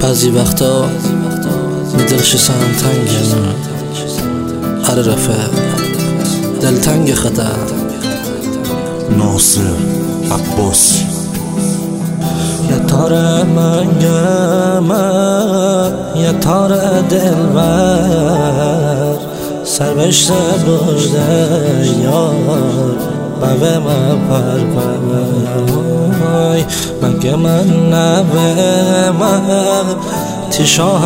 بعضی وقتا دلش سهم تنگه. آره رفیق، دلتنگ خطر. ناصر عباسی. یه تار منگمه، یه تار دلبر، سر بشته برده یار بوه من پرپر. مگه من نبه من تیشاه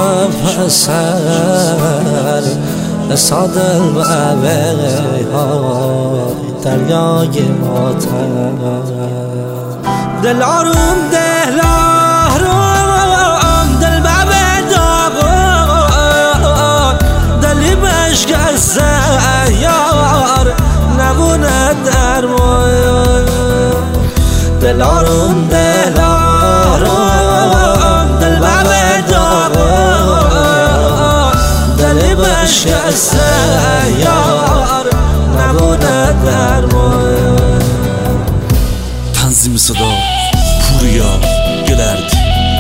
پسر، نسا دل بوه دریای ماتر. دل آروم دل آروم، دل بوه داغون، دلی بشکسته یار نبونه درمان. دل آروم دل آروم، دل بوه داغون، دلی بشکسته یار نبونه درمان. تنظیم صدا پوریا گلردی.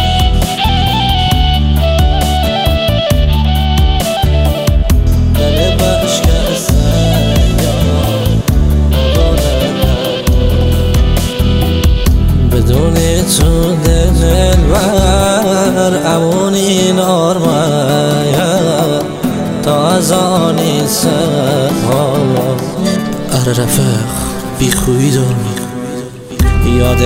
بدونی تو دلبر امونی نارمه تا از آنی سپا. اره رفیق بی خوی دارمی یاد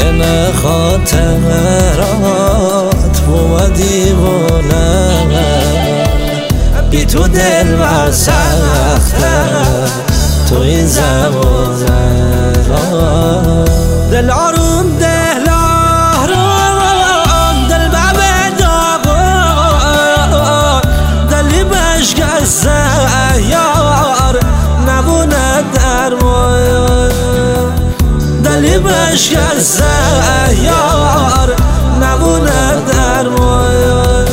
نخاطرات بوم دیوانه. بی تو دلبر سخته تو این زمانه. دل آروم دل آروم، دل بوه داغون، دلی بشکسته یار نبونه درمان. دلی بشکسته یار نبونه درمان.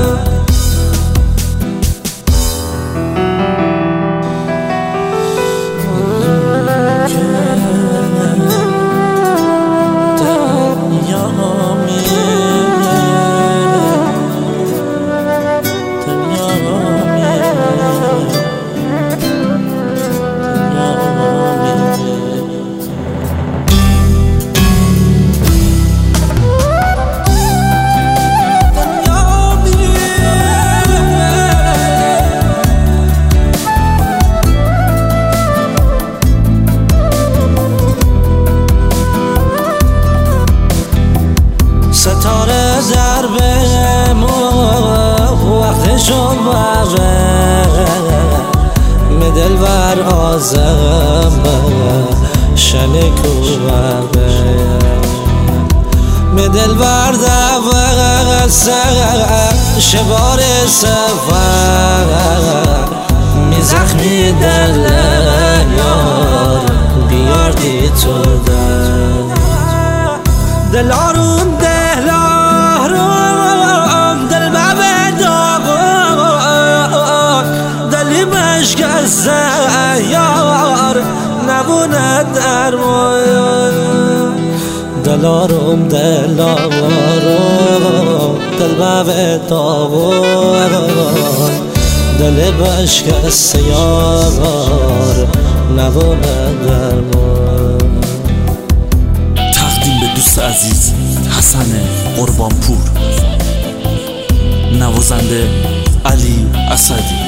ستاره در بمو وقتشو بره، مدل بر آزم شنکو بره، مدل بر دوه شبار سفر می زخمی دل یار بیاردی تو دل آروم دل آروم، دل بوه داغون، دلی بشکسته یار نبونه درمان. دل آروم دل آروم، دل بوه داغون، دلی بشکسته یار نبونه درمان. دوست عزیز حسن قربانپور، نوازنده علی اسدی.